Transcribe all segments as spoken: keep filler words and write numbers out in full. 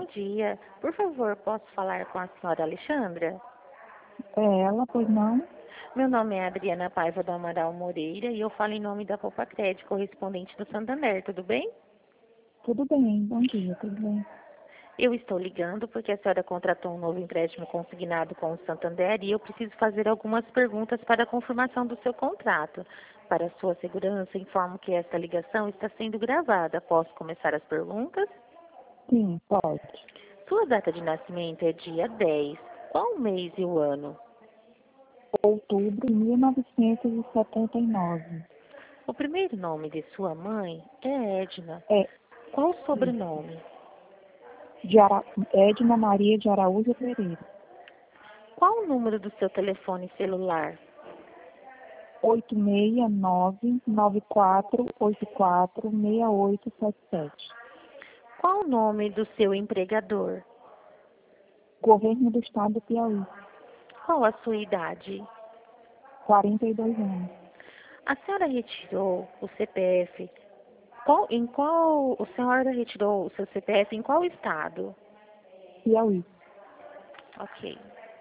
dia. Por favor, posso falar com a senhora Alexandra? É ela, pois não? Meu nome é Adriana Paiva do Amaral Moreira e eu falo em nome da Poupa Crédito, correspondente do Santander, tudo bem? Tudo bem, bom dia, tudo bem. Eu estou ligando porque a senhora contratou um novo empréstimo consignado com o Santander e eu preciso fazer algumas perguntas para a confirmação do seu contrato. Para sua segurança, informo que esta ligação está sendo gravada. Posso começar as perguntas? Sim, pode. Sua data de nascimento é dia dez. Qual o mês e o ano? Outubro de mil novecentos e setenta e nove. O primeiro nome de sua mãe é Edna. É Qual o sobrenome? de Ara... Edna Maria de Araújo Pereira. Qual o número do seu telefone celular? oito seis nove nove quatro oito quatro seis oito sete sete. Qual o nome do seu empregador? Governo do Estado do Piauí. Qual a sua idade? quarenta e dois anos. A senhora retirou o C P F? Qual, em qual, a senhora retirou o seu C P F em qual estado? Piauí. Ok.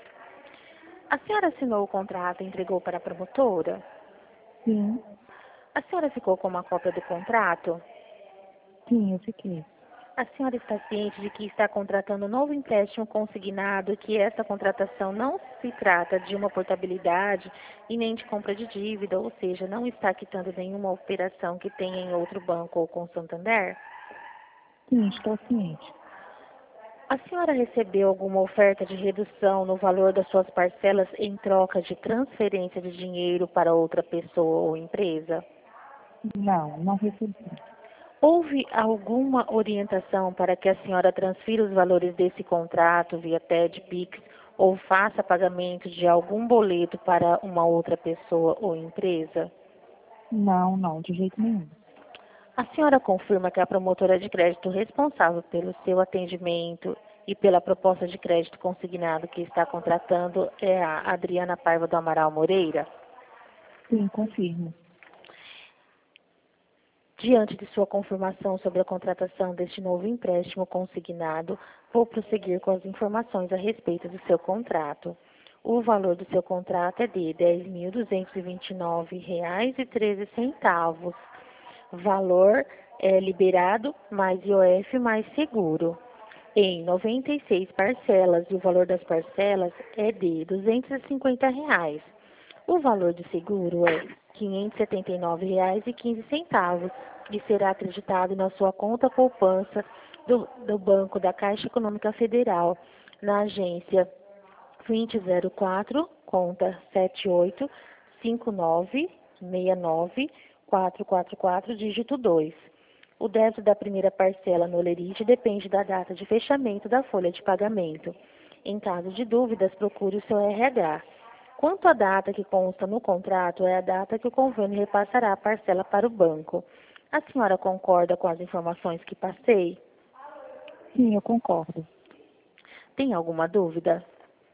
A senhora assinou o contrato e entregou para a promotora? Sim, A senhora ficou com uma cópia do contrato? sim, eu fiquei. A senhora está ciente de que está contratando um novo empréstimo consignado e que essa contratação não se trata de uma portabilidade e nem de compra de dívida, ou seja, não está quitando nenhuma operação que tenha em outro banco ou com o Santander? Sim, estou ciente. A senhora recebeu alguma oferta de redução no valor das suas parcelas em troca de transferência de dinheiro para outra pessoa ou empresa? Não, não recebi. Houve alguma orientação para que a senhora transfira os valores desse contrato via T E D, Pix ou faça pagamento de algum boleto para uma outra pessoa ou empresa? Não, não, de jeito nenhum. A senhora confirma que a promotora de crédito responsável pelo seu atendimento e pela proposta de crédito consignado que está contratando é a Adriana Paiva do Amaral Moreira? Sim, confirmo. Diante de sua confirmação sobre a contratação deste novo empréstimo consignado, vou prosseguir com as informações a respeito do seu contrato. O valor do seu contrato é de dez mil duzentos e vinte e nove reais e treze centavos. Valor é liberado mais I O F mais seguro. Em noventa e seis parcelas, e o valor das parcelas é de duzentos e cinquenta reais. O valor do seguro é quinhentos e setenta e nove reais e quinze centavos e será acreditado na sua conta poupança do, do Banco da Caixa Econômica Federal, na agência vinte zero quatro, conta sete oito cinco nove seis nove quatro quatro quatro, dígito dois. O débito da primeira parcela no Olerite depende da data de fechamento da folha de pagamento. Em caso de dúvidas, procure o seu R H. Quanto à data que consta no contrato, é a data que o convênio repassará a parcela para o banco. A senhora concorda com as informações que passei? Sim, eu concordo. Tem alguma dúvida?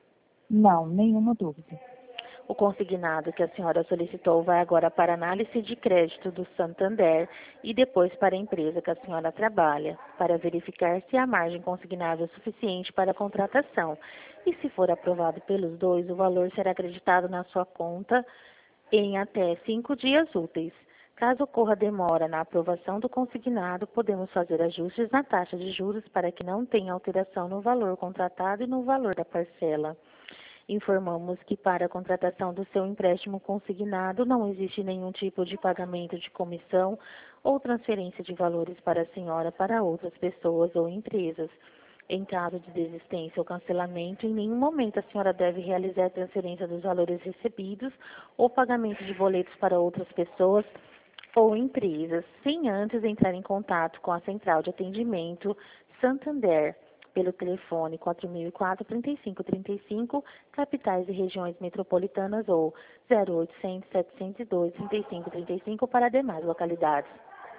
Não, nenhuma dúvida. O consignado que a senhora solicitou vai agora para análise de crédito do Santander e depois para a empresa que a senhora trabalha, para verificar se a margem consignada é suficiente para a contratação. E se for aprovado pelos dois, o valor será acreditado na sua conta em até cinco dias úteis. Caso ocorra demora na aprovação do consignado, podemos fazer ajustes na taxa de juros para que não tenha alteração no valor contratado e no valor da parcela. Informamos que para a contratação do seu empréstimo consignado não existe nenhum tipo de pagamento de comissão ou transferência de valores para a senhora para outras pessoas ou empresas. Em caso de desistência ou cancelamento, em nenhum momento a senhora deve realizar a transferência dos valores recebidos ou pagamento de boletos para outras pessoas ou empresas, sem antes entrar em contato com a Central de Atendimento Santander pelo telefone quatro mil e quatro, trinta e cinco trinta e cinco, capitais e regiões metropolitanas ou zero oitocentos, setecentos e dois, trinta e cinco trinta e cinco para demais localidades.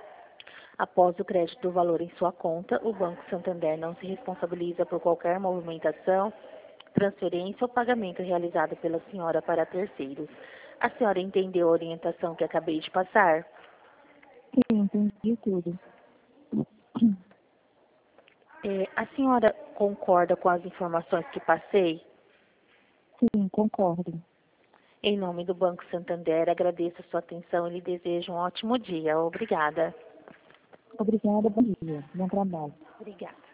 Após o crédito do valor em sua conta, o Banco Santander não se responsabiliza por qualquer movimentação, transferência ou pagamento realizado pela senhora para terceiros. A senhora entendeu a orientação que acabei de passar? Sim, entendi tudo. É, a senhora concorda com as informações que passei? Sim, concordo. Em nome do Banco Santander, agradeço a sua atenção e lhe desejo um ótimo dia. Obrigada. Obrigada, bom dia. Bom trabalho. Obrigada.